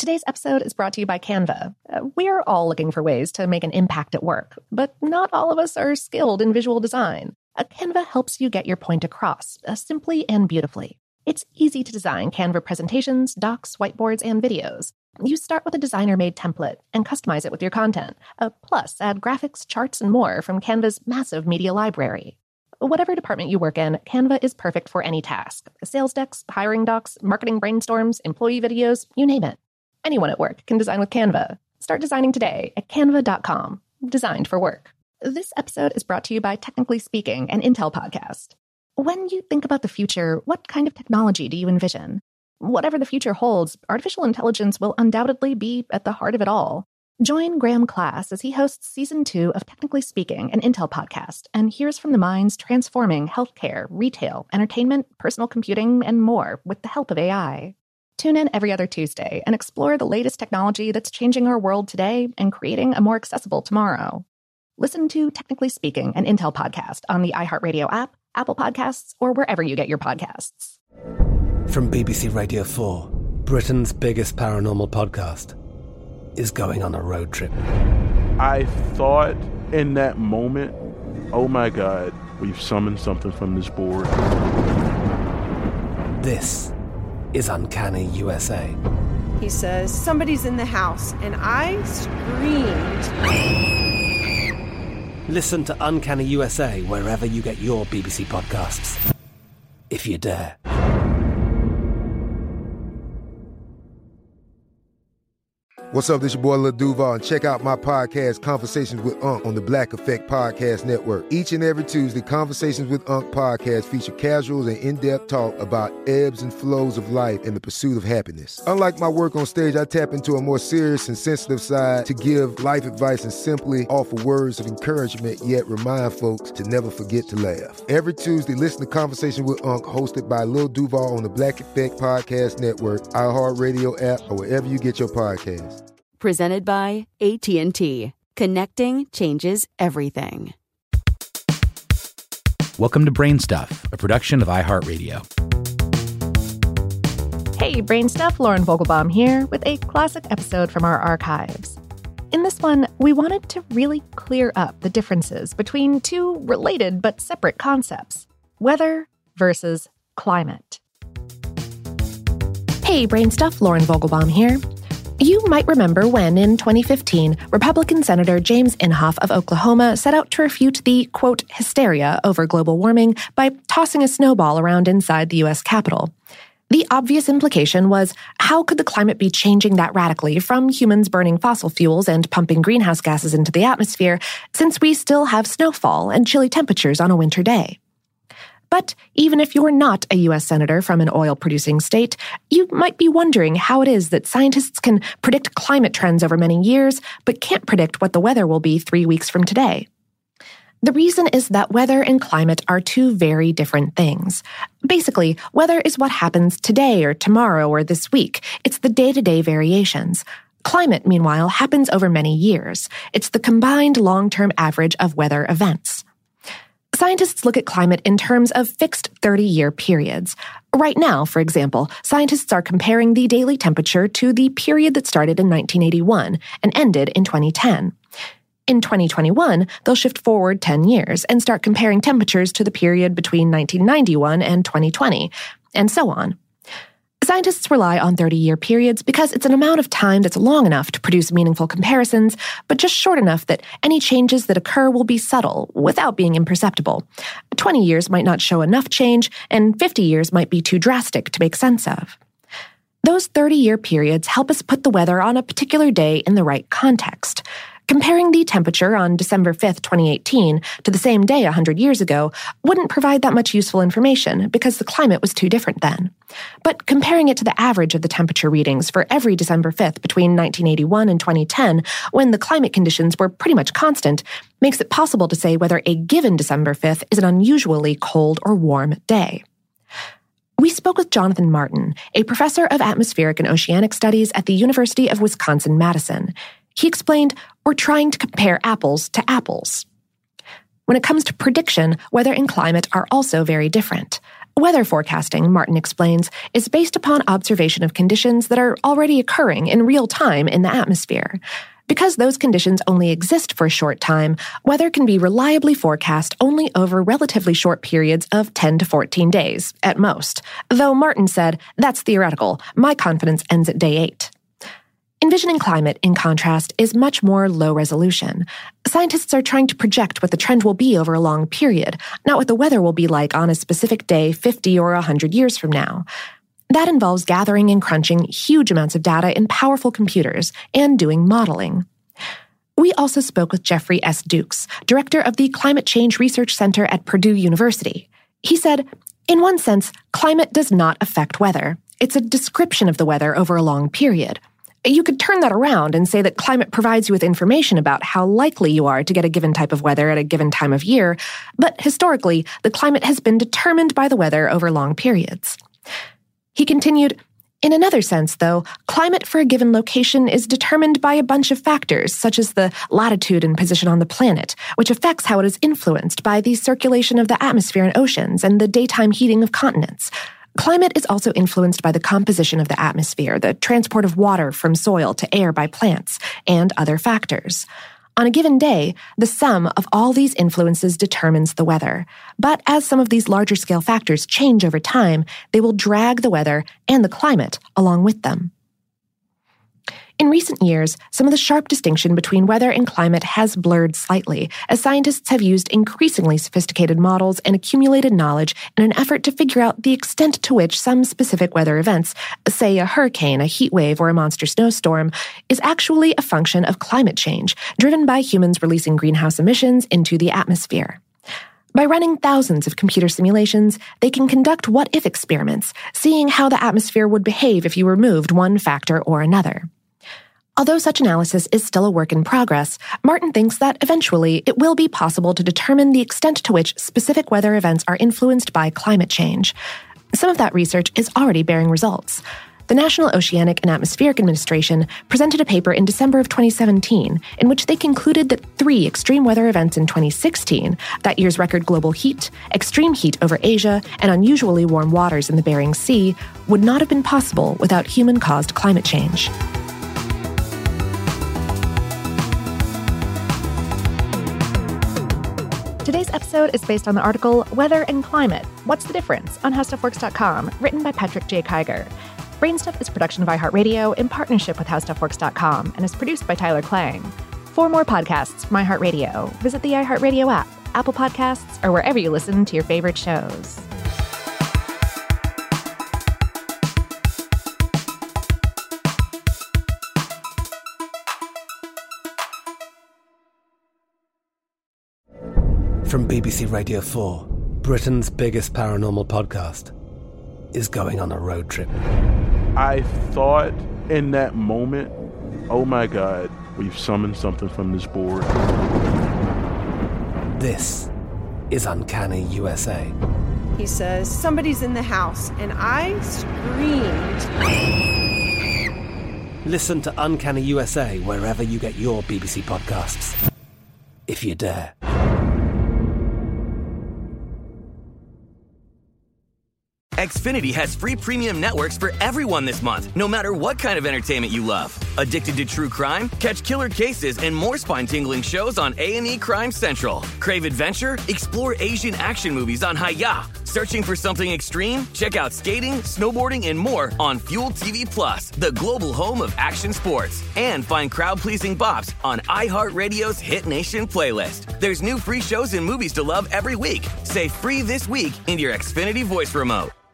Today's episode is brought to you by Canva. We're all looking for ways to make an impact at work, but not all of us are skilled in visual design. Canva helps you get your point across, simply and beautifully. It's easy to design Canva presentations, docs, whiteboards, and videos. You start with a designer-made template and customize it with your content. Plus, add graphics, charts, and more from Canva's massive media library. Whatever department you work in, Canva is perfect for any task. Sales decks, hiring docs, marketing brainstorms, employee videos, you name it. Anyone at work can design with Canva. Start designing today at canva.com. Designed for work. This episode is brought to you by Technically Speaking, an Intel podcast. When you think about the future, what kind of technology do you envision? Whatever the future holds, artificial intelligence will undoubtedly be at the heart of it all. Join Graham Class as he hosts Season 2 of Technically Speaking, an Intel podcast, and hears from the minds transforming healthcare, retail, entertainment, personal computing, and more with the help of AI. Tune in every other Tuesday and explore the latest technology that's changing our world today and creating a more accessible tomorrow. Listen to Technically Speaking, an Intel podcast on the iHeartRadio app, Apple Podcasts, or wherever you get your podcasts. From BBC Radio 4, Britain's biggest paranormal podcast is going on a road trip. I thought in that moment, oh my God, we've summoned something from this board. This is Uncanny USA. He says, somebody's in the house, and I screamed. Listen to Uncanny USA wherever you get your BBC podcasts, if you dare. What's up, this your boy Lil Duval, and check out my podcast, Conversations with Unc, on the Black Effect Podcast Network. Each and every Tuesday, Conversations with Unc podcast feature casual and in-depth talk about ebbs and flows of life and the pursuit of happiness. Unlike my work on stage, I tap into a more serious and sensitive side to give life advice and simply offer words of encouragement, yet remind folks to never forget to laugh. Every Tuesday, listen to Conversations with Unc, hosted by Lil Duval on the Black Effect Podcast Network, iHeartRadio app, or wherever you get your podcasts. Presented by AT&T. Connecting changes everything. Welcome to Brain Stuff, a production of iHeartRadio. Hey, Brain Stuff, Lauren Vogelbaum here with a classic episode from our archives. In this one, we wanted to really clear up the differences between two related but separate concepts: weather versus climate. Hey, Brain Stuff, Lauren Vogelbaum here. You might remember when, in 2015, Republican Senator James Inhofe of Oklahoma set out to refute the, quote, hysteria over global warming by tossing a snowball around inside the U.S. Capitol. The obvious implication was, how could the climate be changing that radically from humans burning fossil fuels and pumping greenhouse gases into the atmosphere, since we still have snowfall and chilly temperatures on a winter day? But even if you're not a U.S. senator from an oil-producing state, you might be wondering how it is that scientists can predict climate trends over many years, but can't predict what the weather will be 3 weeks from today. The reason is that weather and climate are two very different things. Basically, weather is what happens today or tomorrow or this week. It's the day-to-day variations. Climate, meanwhile, happens over many years. It's the combined long-term average of weather events. Scientists look at climate in terms of fixed 30-year periods. Right now, for example, scientists are comparing the daily temperature to the period that started in 1981 and ended in 2010. In 2021, they'll shift forward 10 years and start comparing temperatures to the period between 1991 and 2020, and so on. Scientists rely on 30-year periods because it's an amount of time that's long enough to produce meaningful comparisons, but just short enough that any changes that occur will be subtle without being imperceptible. 20 years might not show enough change, and 50 years might be too drastic to make sense of. Those 30-year periods help us put the weather on a particular day in the right context. Comparing the temperature on December 5th, 2018 to the same day 100 years ago wouldn't provide that much useful information because the climate was too different then. But comparing it to the average of the temperature readings for every December 5th between 1981 and 2010, when the climate conditions were pretty much constant, makes it possible to say whether a given December 5th is an unusually cold or warm day. We spoke with Jonathan Martin, a professor of atmospheric and oceanic studies at the University of Wisconsin-Madison. He explained, we're trying to compare apples to apples. When it comes to prediction, weather and climate are also very different. Weather forecasting, Martin explains, is based upon observation of conditions that are already occurring in real time in the atmosphere. Because those conditions only exist for a short time, weather can be reliably forecast only over relatively short periods of 10 to 14 days, at most. Though Martin said, that's theoretical. My confidence ends at day 8. Envisioning climate, in contrast, is much more low resolution. Scientists are trying to project what the trend will be over a long period, not what the weather will be like on a specific day 50 or 100 years from now. That involves gathering and crunching huge amounts of data in powerful computers and doing modeling. We also spoke with Jeffrey S. Dukes, director of the Climate Change Research Center at Purdue University. He said, in one sense, climate does not affect weather. It's a description of the weather over a long period. You could turn that around and say that climate provides you with information about how likely you are to get a given type of weather at a given time of year, but historically, the climate has been determined by the weather over long periods. He continued, in another sense, though, climate for a given location is determined by a bunch of factors, such as the latitude and position on the planet, which affects how it is influenced by the circulation of the atmosphere and oceans and the daytime heating of continents. Climate is also influenced by the composition of the atmosphere, the transport of water from soil to air by plants, and other factors. On a given day, the sum of all these influences determines the weather. But as some of these larger-scale factors change over time, they will drag the weather and the climate along with them. In recent years, some of the sharp distinction between weather and climate has blurred slightly, as scientists have used increasingly sophisticated models and accumulated knowledge in an effort to figure out the extent to which some specific weather events, say a hurricane, a heat wave, or a monster snowstorm, is actually a function of climate change, driven by humans releasing greenhouse emissions into the atmosphere. By running thousands of computer simulations, they can conduct what-if experiments, seeing how the atmosphere would behave if you removed one factor or another. Although such analysis is still a work in progress, Martin thinks that eventually it will be possible to determine the extent to which specific weather events are influenced by climate change. Some of that research is already bearing results. The National Oceanic and Atmospheric Administration presented a paper in December of 2017 in which they concluded that 3 extreme weather events in 2016, that year's record global heat, extreme heat over Asia, and unusually warm waters in the Bering Sea, would not have been possible without human-caused climate change. Today's episode is based on the article Weather and Climate, What's the Difference? On HowStuffWorks.com, written by Patrick J. Kiger. Brainstuff is a production of iHeartRadio in partnership with HowStuffWorks.com and is produced by Tyler Klang. For more podcasts from iHeartRadio, visit the iHeartRadio app, Apple Podcasts, or wherever you listen to your favorite shows. From BBC Radio 4, Britain's biggest paranormal podcast is going on a road trip. I thought in that moment, oh my God, we've summoned something from this board. This is Uncanny USA. He says, somebody's in the house, and I screamed. Listen to Uncanny USA wherever you get your BBC podcasts, if you dare. Xfinity has free premium networks for everyone this month, no matter what kind of entertainment you love. Addicted to true crime? Catch killer cases and more spine-tingling shows on A&E Crime Central. Crave adventure? Explore Asian action movies on Hi-YAH. Searching for something extreme? Check out skating, snowboarding, and more on Fuel TV Plus, the global home of action sports. And find crowd-pleasing bops on iHeartRadio's Hit Nation playlist. There's new free shows and movies to love every week. Say free this week in your Xfinity voice remote.